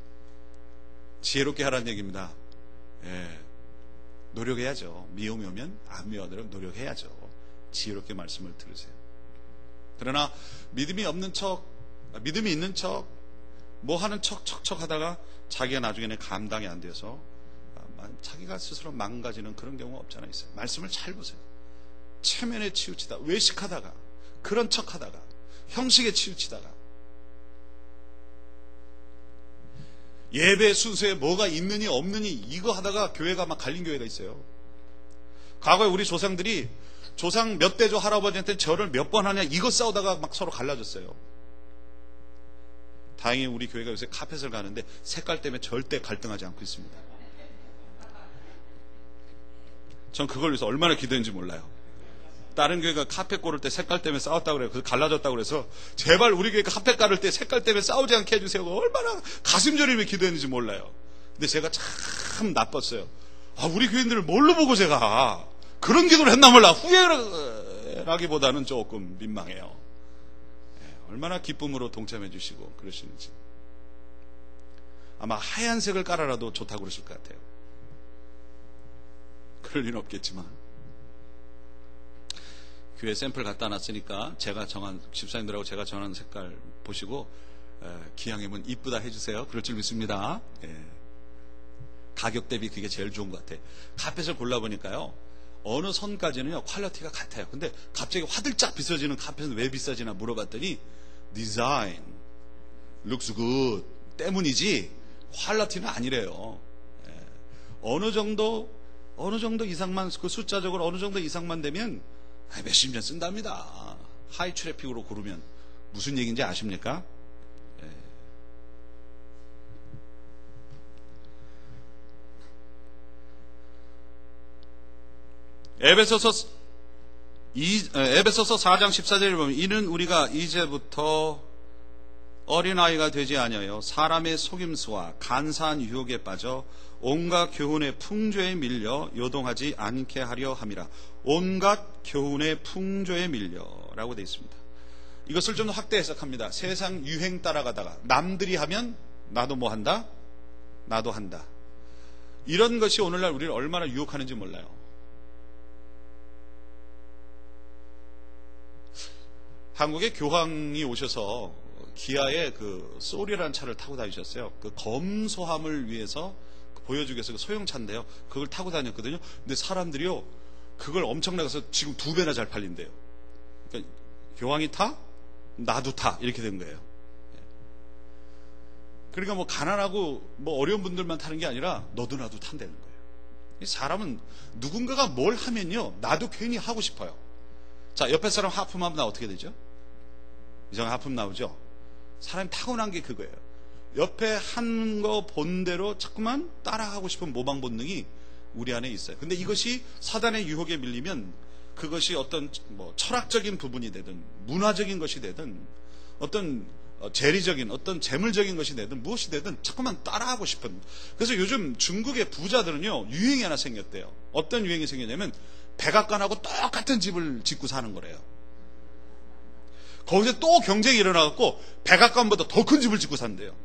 지혜롭게 하라는 얘기입니다. 예. 노력해야죠. 미움이 오면 안 미워하도록 노력해야죠. 지혜롭게 말씀을 들으세요. 그러나 믿음이 없는 척, 믿음이 있는 척, 뭐 하는 척 척척 하다가 자기가 나중에는 감당이 안 돼서 자기가 스스로 망가지는 그런 경우가 없잖아 있어요. 말씀을 잘 보세요. 체면에 치우치다, 외식하다가, 그런 척 하다가, 형식에 치우치다가, 예배 순서에 뭐가 있느니 없느니 이거 하다가 교회가 막 갈린 교회가 있어요. 과거에 우리 조상들이 조상 몇 대조 할아버지한테 절을 몇 번 하냐 이거 싸우다가 막 서로 갈라졌어요. 다행히 우리 교회가 요새 카펫을 가는데 색깔 때문에 절대 갈등하지 않고 있습니다. 전 그걸 위해서 얼마나 기도했는지 몰라요. 다른 교회가 카펫 고를 때 색깔 때문에 싸웠다고 그래요. 그래서 갈라졌다고 그래서 제발 우리 교회가 카펫 가를 때 색깔 때문에 싸우지 않게 해주세요. 얼마나 가슴 저리며 기도했는지 몰라요. 근데 제가 참 나빴어요. 아, 우리 교인들을 뭘로 보고 제가 그런 기도를 했나 몰라. 후회라기보다는 조금 민망해요. 네, 얼마나 기쁨으로 동참해 주시고 그러시는지. 아마 하얀색을 깔아라도 좋다고 그러실 것 같아요. 그럴 리는 없겠지만 교회 샘플 갖다 놨으니까 제가 정한 집사님들하고 제가 정한 색깔 보시고 에, 기왕이면 이쁘다 해주세요. 그럴 줄 믿습니다. 예. 가격 대비 그게 제일 좋은 것 같아요. 카펫을 골라보니까요 어느 선까지는요 퀄리티가 같아요. 근데 갑자기 화들짝 비싸지는 카펫은 왜 비싸지나 물어봤더니 디자인, looks good 때문이지 퀄리티는 아니래요. 예. 어느 정도 어느 정도 이상만 그 숫자적으로 어느 정도 이상만 되면 몇십 년 쓴답니다. 하이 트래픽으로 고르면 무슨 얘기인지 아십니까? 예. 에베소서 이, 에베소서 사 장 십사 절에 보면 이는 우리가 이제부터 어린아이가 되지 아니하여 사람의 속임수와 간사한 유혹에 빠져 온갖 교훈의 풍조에 밀려 요동하지 않게 하려 함이라. 온갖 교훈의 풍조에 밀려 라고 되어 있습니다. 이것을 좀 확대 해석합니다. 세상 유행 따라가다가 남들이 하면 나도 뭐 한다? 나도 한다. 이런 것이 오늘날 우리를 얼마나 유혹하는지 몰라요. 한국에 교황이 오셔서 기아의 그 소리라는 차를 타고 다니셨어요. 그 검소함을 위해서 보여주기 위해서 그 소형차인데요. 그걸 타고 다녔거든요. 근데 사람들이요, 그걸 엄청나게 해서 지금 두 배나 잘 팔린대요. 그러니까 교황이 타? 나도 타. 이렇게 된 거예요. 그러니까 뭐 가난하고 뭐 어려운 분들만 타는 게 아니라 너도 나도 탄다는 거예요. 사람은 누군가가 뭘 하면요, 나도 괜히 하고 싶어요. 자, 옆에 사람 하품하면 나 어떻게 되죠? 이상 하품 나오죠? 사람이 타고난 게 그거예요. 옆에 한 거 본대로 자꾸만 따라하고 싶은 모방 본능이 우리 안에 있어요. 근데 이것이 사단의 유혹에 밀리면 그것이 어떤 뭐 철학적인 부분이 되든 문화적인 것이 되든 어떤 재리적인 어떤 재물적인 것이 되든 무엇이 되든 자꾸만 따라하고 싶은. 그래서 요즘 중국의 부자들은요 유행이 하나 생겼대요. 어떤 유행이 생겼냐면 백악관하고 똑같은 집을 짓고 사는 거래요. 거기서 또 경쟁이 일어나갖고 백악관보다 더 큰 집을 짓고 산대요.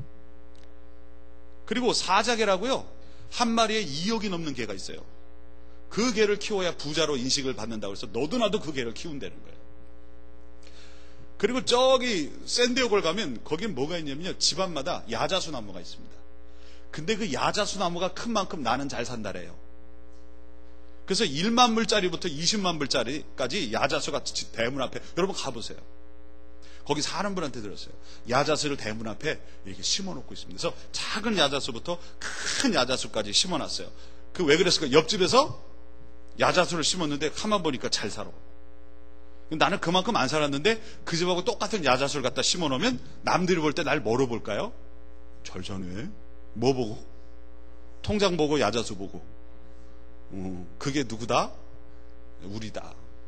그리고 사자개라고요, 한 마리에 이억이 넘는 개가 있어요. 그 개를 키워야 부자로 인식을 받는다고 해서 너도 나도 그 개를 키운다는 거예요. 그리고 저기 샌디에고를 가면 거긴 뭐가 있냐면요, 집안마다 야자수 나무가 있습니다. 근데 그 야자수 나무가 큰 만큼 나는 잘 산다래요. 그래서 일만 불짜리부터 이십만 불짜리까지 야자수가 대문 앞에, 여러분 가보세요. 거기 사는 분한테 들었어요. 야자수를 대문 앞에 이렇게 심어놓고 있습니다. 그래서 작은 야자수부터 큰 야자수까지 심어놨어요. 그 왜 그랬을까? 옆집에서 야자수를 심었는데 가만 보니까 잘 살아. 나는 그만큼 안 살았는데 그 집하고 똑같은 야자수를 갖다 심어놓으면 남들이 볼 때 날 뭐로 볼까요? 잘 사네. 뭐 보고? 통장 보고 야자수 보고. 음, 그게 누구다? 우리다.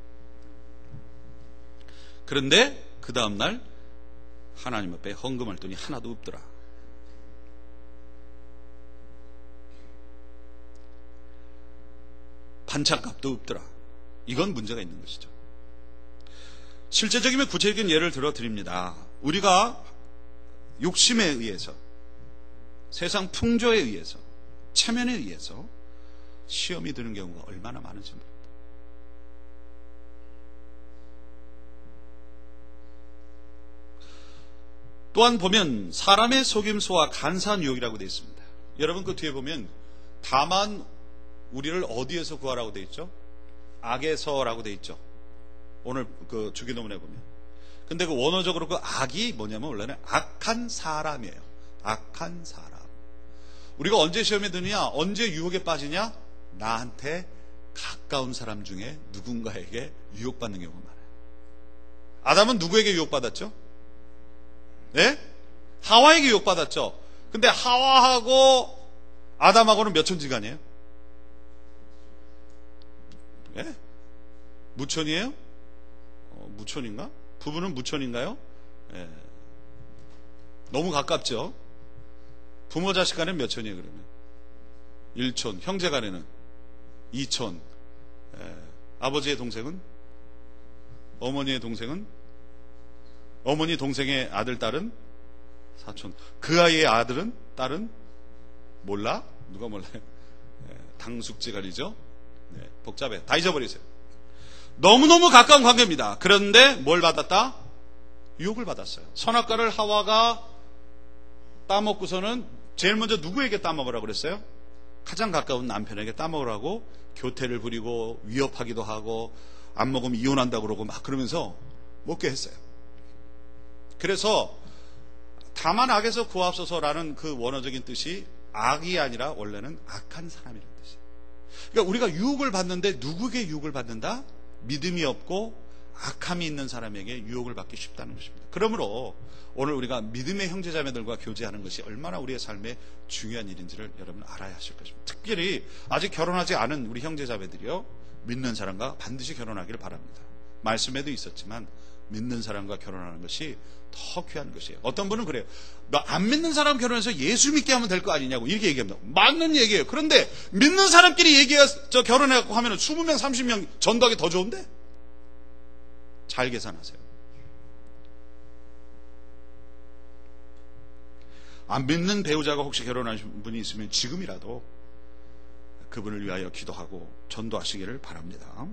그런데 그 다음날 하나님 앞에 헌금할 돈이 하나도 없더라. 반찬값도 없더라. 이건 문제가 있는 것이죠. 실제적이면 구체적인 예를 들어 드립니다. 우리가 욕심에 의해서, 세상 풍조에 의해서, 체면에 의해서 시험이 드는 경우가 얼마나 많은지 모릅니다. 또한 보면 사람의 속임수와 간사한 유혹이라고 되어 있습니다. 여러분 그 뒤에 보면 다만 우리를 어디에서 구하라고 되어 있죠? 악에서라고 되어 있죠. 오늘 그 주기도문에 보면. 근데 그 원어적으로 그 악이 뭐냐면 원래는 악한 사람이에요. 악한 사람. 우리가 언제 시험에 드느냐, 언제 유혹에 빠지냐, 나한테 가까운 사람 중에 누군가에게 유혹받는 경우가 많아요. 아담은 누구에게 유혹받았죠? 네? 하와에게 유혹받았죠. 근데 하와하고 아담하고는 몇 천지간이에요? 예? 무천이에요? 어, 무천인가? 부부는 무천인가요? 예. 너무 가깝죠? 부모 자식 간에는 몇 천이에요, 그러면? 일촌. 형제 간에는 이촌. 예. 아버지의 동생은? 어머니의 동생은? 어머니 동생의 아들, 딸은? 사촌. 그 아이의 아들은? 딸은? 몰라? 누가 몰라요? 예. 당숙지간이죠? 네. 복잡해. 다 잊어버리세요. 너무너무 가까운 관계입니다. 그런데 뭘 받았다? 유혹을 받았어요. 선악과를 하와가 따먹고서는 제일 먼저 누구에게 따먹으라고 그랬어요? 가장 가까운 남편에게 따먹으라고 교태를 부리고 위협하기도 하고 안 먹으면 이혼한다고 그러고 막 그러면서 먹게 했어요. 그래서 다만 악에서 구하옵소서라는 그 원어적인 뜻이 악이 아니라 원래는 악한 사람이라는 뜻이에요. 그러니까 우리가 유혹을 받는데 누구에게 유혹을 받는다? 믿음이 없고 악함이 있는 사람에게 유혹을 받기 쉽다는 것입니다. 그러므로 오늘 우리가 믿음의 형제자매들과 교제하는 것이 얼마나 우리의 삶에 중요한 일인지를 여러분 알아야 하실 것입니다. 특별히 아직 결혼하지 않은 우리 형제자매들이요, 믿는 사람과 반드시 결혼하기를 바랍니다. 말씀에도 있었지만 믿는 사람과 결혼하는 것이 더 귀한 것이에요. 어떤 분은 그래요. 너 안 믿는 사람 결혼해서 예수 믿게 하면 될 거 아니냐고 이렇게 얘기합니다. 맞는 얘기예요. 그런데 믿는 사람끼리 얘기해서 결혼해갖고 하면 이십 명 삼십 명 전도하기 더 좋은데? 잘 계산하세요. 안 믿는 배우자가 혹시 결혼하신 분이 있으면 지금이라도 그분을 위하여 기도하고 전도하시기를 바랍니다.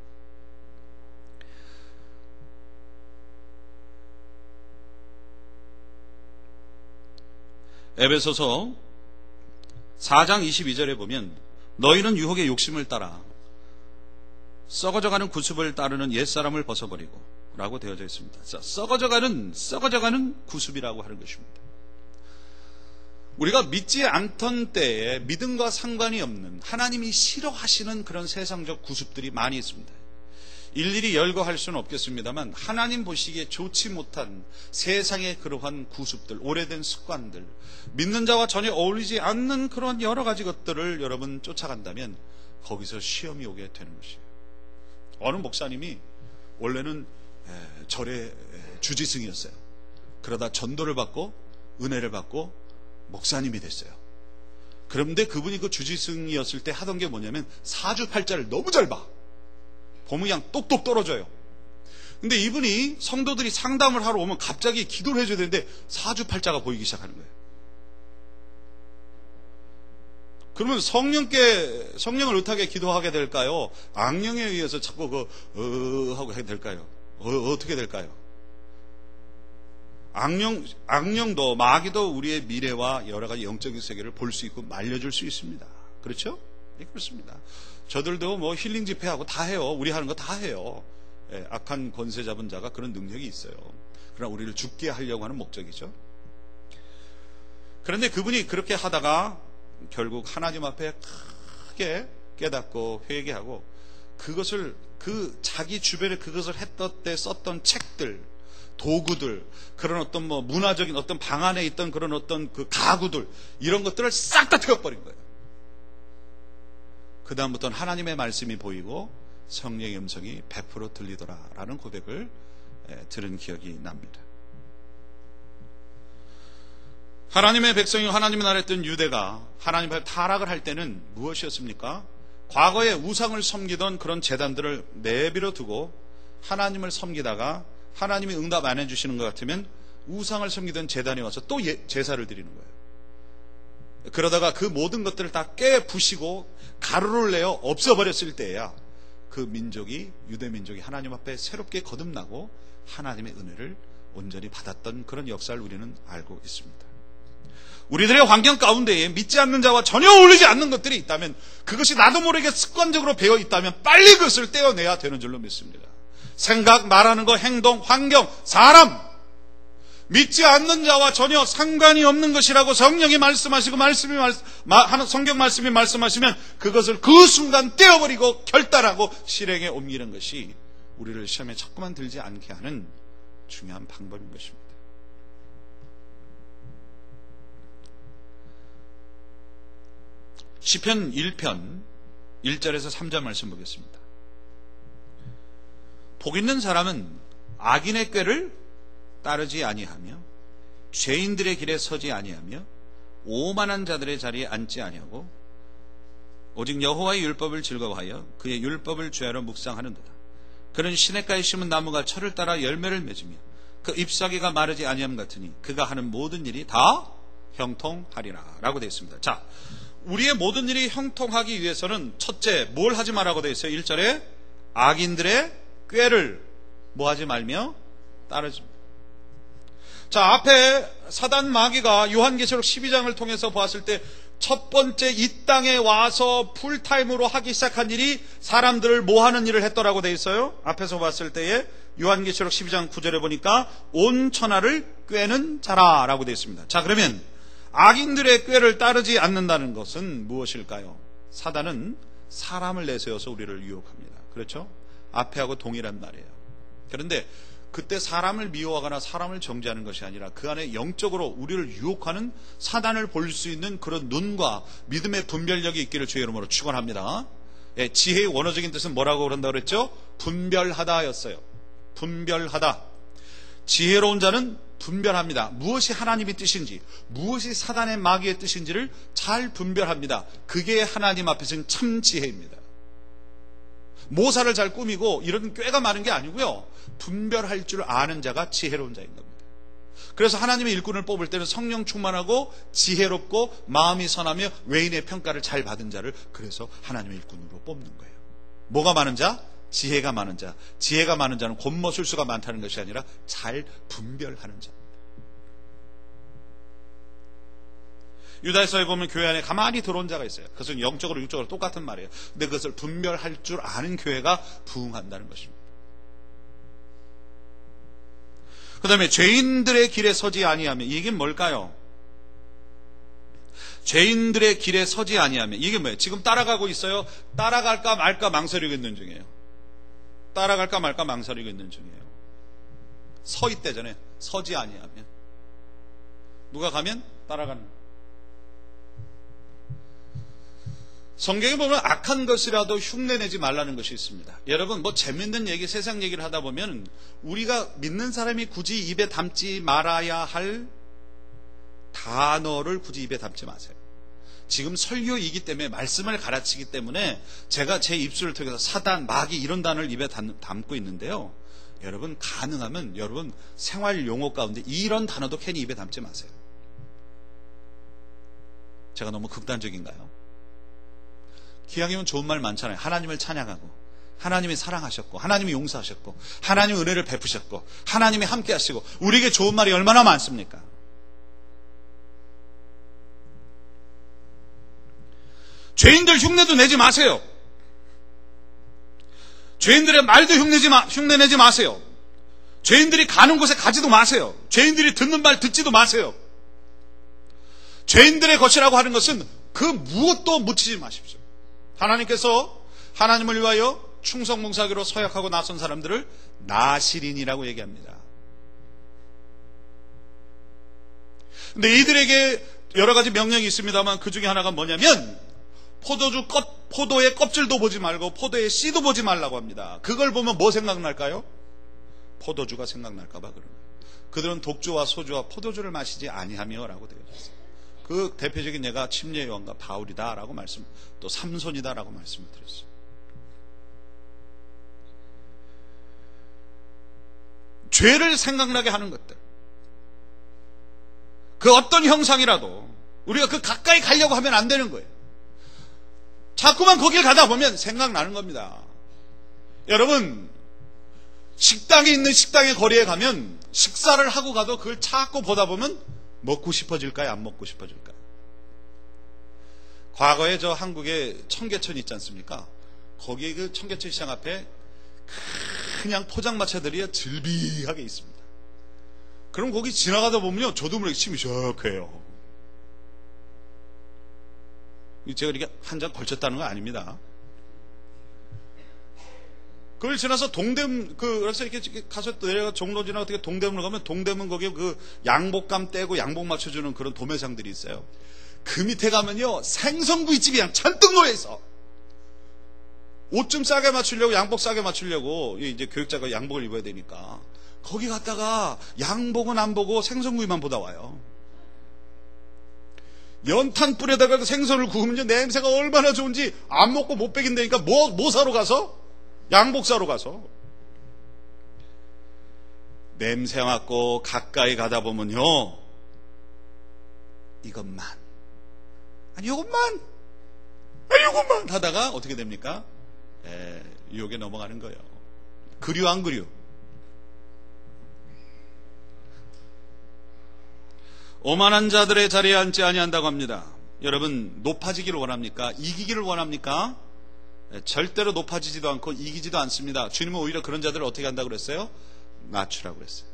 에베소서 사 장 이십이 절에 보면 너희는 유혹의 욕심을 따라 썩어져가는 구습을 따르는 옛사람을 벗어버리고 라고 되어져 있습니다. 썩어져가는 썩어져가는 구습이라고 하는 것입니다. 우리가 믿지 않던 때에 믿음과 상관이 없는 하나님이 싫어하시는 그런 세상적 구습들이 많이 있습니다. 일일이 열거할 수는 없겠습니다만 하나님 보시기에 좋지 못한 세상의 그러한 구습들, 오래된 습관들, 믿는 자와 전혀 어울리지 않는 그런 여러 가지 것들을 여러분 쫓아간다면 거기서 시험이 오게 되는 것이에요. 어느 목사님이 원래는 절의 주지승이었어요. 그러다 전도를 받고 은혜를 받고 목사님이 됐어요. 그런데 그분이 그 주지승이었을 때 하던 게 뭐냐면 사주팔자를 너무 잘 봐. 보면 그냥 똑똑 떨어져요. 근데 이분이 성도들이 상담을 하러 오면 갑자기 기도를 해줘야 되는데 사주팔자가 보이기 시작하는 거예요. 그러면 성령께, 성령을 어떻게 기도하게 될까요? 악령에 의해서 자꾸 그, 어, 하고 하게 될까요? 어, 어떻게 될까요? 악령, 악령도, 마귀도 우리의 미래와 여러 가지 영적인 세계를 볼 수 있고 말려줄 수 있습니다. 그렇죠? 예, 그렇습니다. 저들도 뭐 힐링 집회하고 다 해요. 우리 하는 거 다 해요. 예, 악한 권세 잡은 자가 그런 능력이 있어요. 그러나 우리를 죽게 하려고 하는 목적이죠. 그런데 그분이 그렇게 하다가 결국 하나님 앞에 크게 깨닫고 회개하고 그것을 그 자기 주변에 그것을 했던 때 썼던 책들, 도구들, 그런 어떤 뭐 문화적인 어떤 방 안에 있던 그런 어떤 그 가구들, 이런 것들을 싹 다 태워버린 거예요. 그 다음부터는 하나님의 말씀이 보이고 성령의 음성이 백 퍼센트 들리더라라는 고백을 들은 기억이 납니다. 하나님의 백성이 하나님의 나라에 있던 유대가 하나님 앞에 타락을 할 때는 무엇이었습니까? 과거에 우상을 섬기던 그런 제단들을 내버려 두고 하나님을 섬기다가 하나님이 응답 안 해주시는 것 같으면 우상을 섬기던 제단이 와서 또 제사를 드리는 거예요. 그러다가 그 모든 것들을 다 깨부시고 가루를 내어 없애버렸을 때야 그 민족이, 유대 민족이 하나님 앞에 새롭게 거듭나고 하나님의 은혜를 온전히 받았던 그런 역사를 우리는 알고 있습니다. 우리들의 환경 가운데에 믿지 않는 자와 전혀 어울리지 않는 것들이 있다면, 그것이 나도 모르게 습관적으로 배어 있다면 빨리 그것을 떼어내야 되는 줄로 믿습니다. 생각, 말하는 것, 행동, 환경, 사람, 믿지 않는 자와 전혀 상관이 없는 것이라고 성령이 말씀하시고 말씀이 성경 말씀이 말씀하시면 그것을 그 순간 떼어버리고 결단하고 실행에 옮기는 것이 우리를 시험에 자꾸만 들지 않게 하는 중요한 방법인 것입니다. 시편 일 편 일 절에서 삼 절 말씀 보겠습니다. 복 있는 사람은 악인의 꾀를 따르지 아니하며 죄인들의 길에 서지 아니하며 오만한 자들의 자리에 앉지 아니하고 오직 여호와의 율법을 즐거워하여 그의 율법을 죄하러 묵상하는도다. 그는 시냇가에 심은 나무가 철을 따라 열매를 맺으며 그 잎사귀가 마르지 아니함 같으니 그가 하는 모든 일이 다 형통하리라 라고 되어 있습니다. 자, 우리의 모든 일이 형통하기 위해서는 첫째 뭘 하지 말라고 되어 있어요? 일 절에 악인들의 꾀를 뭐 하지 말며 따르지. 자, 앞에 사단 마귀가 요한계시록 십이 장을 통해서 보았을 때 첫 번째 이 땅에 와서 풀타임으로 하기 시작한 일이 사람들을 뭐 하는 일을 했더라고 되어 있어요? 앞에서 봤을 때에 요한계시록 십이 장 구 절에 보니까 온 천하를 꾀는 자라 라고 되어 있습니다. 자, 그러면 악인들의 꾀를 따르지 않는다는 것은 무엇일까요? 사단은 사람을 내세워서 우리를 유혹합니다. 그렇죠? 앞에하고 동일한 말이에요. 그런데 그때 사람을 미워하거나 사람을 정죄하는 것이 아니라 그 안에 영적으로 우리를 유혹하는 사단을 볼 수 있는 그런 눈과 믿음의 분별력이 있기를 주의 이름으로 축원합니다. 예, 지혜의 원어적인 뜻은 뭐라고 그런다고 그랬죠? 분별하다였어요. 분별하다. 지혜로운 자는 분별합니다. 무엇이 하나님의 뜻인지, 무엇이 사단의 마귀의 뜻인지를 잘 분별합니다. 그게 하나님 앞에서는 참 지혜입니다. 모사를 잘 꾸미고 이런 꾀가 많은 게 아니고요, 분별할 줄 아는 자가 지혜로운 자인 겁니다. 그래서 하나님의 일꾼을 뽑을 때는 성령 충만하고 지혜롭고 마음이 선하며 외인의 평가를 잘 받은 자를 그래서 하나님의 일꾼으로 뽑는 거예요. 뭐가 많은 자? 지혜가 많은 자. 지혜가 많은 자는 곤모술수가 많다는 것이 아니라 잘 분별하는 자. 유다서에 보면 교회 안에 가만히 들어온 자가 있어요. 그것은 영적으로 육적으로 똑같은 말이에요. 근데 그것을 분별할 줄 아는 교회가 부흥한다는 것입니다. 그 다음에 죄인들의 길에 서지 아니하며, 이게 뭘까요? 죄인들의 길에 서지 아니하며, 이게 뭐예요? 지금 따라가고 있어요. 따라갈까 말까 망설이고 있는 중이에요. 따라갈까 말까 망설이고 있는 중이에요. 서 있대잖아요. 서지 아니하며. 누가 가면 따라가는 거예요. 성경에 보면 악한 것이라도 흉내내지 말라는 것이 있습니다. 여러분, 뭐 재밌는 얘기, 세상 얘기를 하다 보면 우리가 믿는 사람이 굳이 입에 담지 말아야 할 단어를 굳이 입에 담지 마세요. 지금 설교이기 때문에, 말씀을 가르치기 때문에 제가 제 입술을 통해서 사단, 마귀 이런 단어를 입에 담고 있는데요, 여러분 가능하면 여러분 생활 용어 가운데 이런 단어도 괜히 입에 담지 마세요. 제가 너무 극단적인가요? 기왕이면 좋은 말 많잖아요. 하나님을 찬양하고, 하나님이 사랑하셨고, 하나님이 용서하셨고, 하나님이 은혜를 베푸셨고, 하나님이 함께 하시고, 우리에게 좋은 말이 얼마나 많습니까? 죄인들 흉내도 내지 마세요. 죄인들의 말도 흉내지 마, 흉내내지 마세요. 죄인들이 가는 곳에 가지도 마세요. 죄인들이 듣는 말 듣지도 마세요. 죄인들의 것이라고 하는 것은 그 무엇도 묻히지 마십시오. 하나님께서 하나님을 위하여 충성봉사하기로 서약하고 나선 사람들을 나실인이라고 얘기합니다. 근데 이들에게 여러 가지 명령이 있습니다만 그 중에 하나가 뭐냐면 포도주 껍, 포도의 껍질도 보지 말고 포도의 씨도 보지 말라고 합니다. 그걸 보면 뭐 생각날까요? 포도주가 생각날까봐 그러는 거예요. 그들은 독주와 소주와 포도주를 마시지 아니하며 라고 되어 있어요. 그 대표적인 예가 침례 요한과 바울이다라고 말씀, 또 삼손이다라고 말씀을 드렸어요. 죄를 생각나게 하는 것들, 그 어떤 형상이라도 우리가 그 가까이 가려고 하면 안 되는 거예요. 자꾸만 거길 가다 보면 생각나는 겁니다. 여러분, 식당이 있는 식당의 거리에 가면 식사를 하고 가도 그걸 자꾸 보다 보면 먹고 싶어질까요? 안 먹고 싶어질까요? 과거에 저 한국에 청계천 있지 않습니까? 거기에 그 청계천 시장 앞에 그냥 포장마차들이 즐비하게 있습니다. 그럼 거기 지나가다 보면요, 저도 모르게 침이 셔해요. 제가 이렇게 한 장 걸쳤다는 거 아닙니다. 그걸 지나서 동대문, 그, 그래서 이렇게 가서 내려가 종로 지나가 어떻게 동대문을 가면 동대문 거기에 그 양복감 떼고 양복 맞춰주는 그런 도매상들이 있어요. 그 밑에 가면요, 생선구이집이 그냥 잔뜩 모여있어. 옷 좀 싸게 맞추려고, 양복 싸게 맞추려고, 이제 교육자가 양복을 입어야 되니까. 거기 갔다가 양복은 안 보고 생선구이만 보다 와요. 연탄 불에다가 그 생선을 구우면 냄새가 얼마나 좋은지 안 먹고 못 베긴다니까. 뭐, 뭐 사러 가서? 양복 사러 가서. 냄새 맡고 가까이 가다 보면요, 이것만, 아니 이것만, 아니 이것만 하다가 어떻게 됩니까? 에, 유혹에 넘어가는 거예요. 그려 안 그려? 오만한 자들의 자리에 앉지 아니한다고 합니다. 여러분, 높아지기를 원합니까? 이기기를 원합니까? 절대로 높아지지도 않고 이기지도 않습니다. 주님은 오히려 그런 자들을 어떻게 한다고 그랬어요? 낮추라고 그랬어요.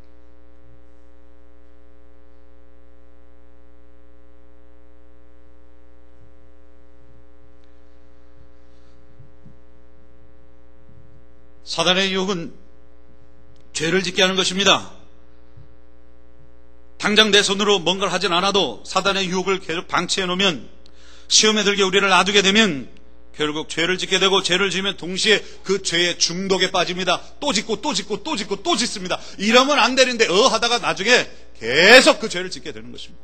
사단의 유혹은 죄를 짓게 하는 것입니다. 당장 내 손으로 뭔가를 하진 않아도 사단의 유혹을 계속 방치해 놓으면, 시험에 들게 우리를 놔두게 되면 결국 죄를 짓게 되고, 죄를 지으면 동시에 그 죄의 중독에 빠집니다. 또 짓고 또 짓고 또 짓고 또 짓습니다. 이러면 안 되는데 어 하다가 나중에 계속 그 죄를 짓게 되는 것입니다.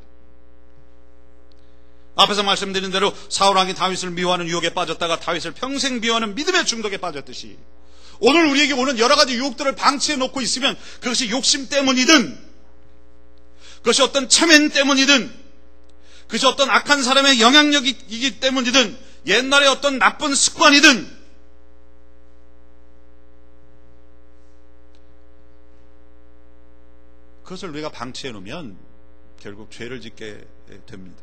앞에서 말씀드린 대로 사울 왕이 다윗을 미워하는 유혹에 빠졌다가 다윗을 평생 미워하는 믿음의 중독에 빠졌듯이, 오늘 우리에게 오는 여러 가지 유혹들을 방치해 놓고 있으면 그것이 욕심 때문이든, 그것이 어떤 체면 때문이든, 그것이 어떤 악한 사람의 영향력이기 때문이든, 옛날에 어떤 나쁜 습관이든, 그것을 우리가 방치해 놓으면 결국 죄를 짓게 됩니다.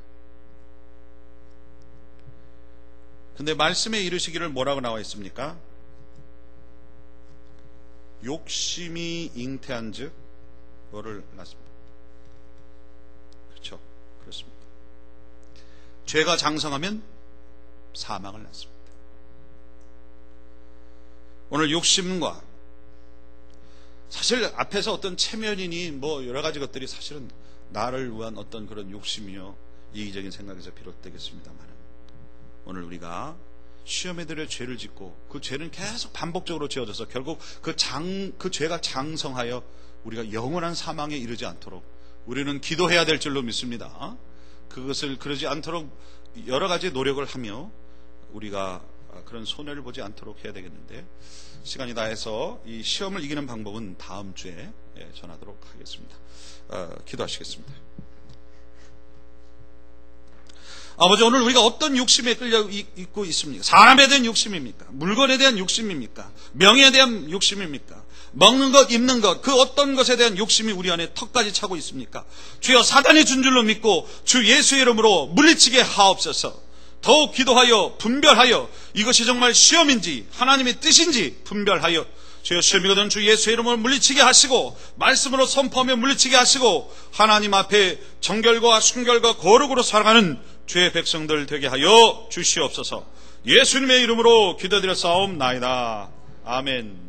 근데 말씀에 이르시기를 뭐라고 나와 있습니까? 욕심이 잉태한 즉 뭐를 낳습니다. 그렇죠. 그렇습니다. 죄가 장성하면 사망을 낳습니다. 오늘 욕심과, 사실 앞에서 어떤 체면이니 뭐 여러 가지 것들이 사실은 나를 위한 어떤 그런 욕심이요, 이기적인 생각에서 비롯되겠습니다만, 오늘 우리가 시험에 들여 죄를 짓고 그 죄는 계속 반복적으로 지어져서 결국 그 장, 그 죄가 장성하여 우리가 영원한 사망에 이르지 않도록 우리는 기도해야 될 줄로 믿습니다. 그것을 그러지 않도록 여러 가지 노력을 하며 우리가 그런 손해를 보지 않도록 해야 되겠는데, 시간이 다 해서 이 시험을 이기는 방법은 다음 주에 전하도록 하겠습니다. 어, 기도하시겠습니다. 아버지, 오늘 우리가 어떤 욕심에 끌려 있고 있습니까? 사람에 대한 욕심입니까? 물건에 대한 욕심입니까? 명예에 대한 욕심입니까? 먹는 것, 입는 것, 그 어떤 것에 대한 욕심이 우리 안에 턱까지 차고 있습니까? 주여, 사단이 준 줄로 믿고 주 예수의 이름으로 물리치게 하옵소서. 더욱 기도하여 분별하여 이것이 정말 시험인지 하나님의 뜻인지 분별하여, 주여, 시험이거든 주 예수의 이름으로 물리치게 하시고 말씀으로 선포하며 물리치게 하시고 하나님 앞에 정결과 순결과 거룩으로 살아가는 주의 백성들 되게 하여 주시옵소서. 예수님의 이름으로 기도드려 싸움나이다. 아멘.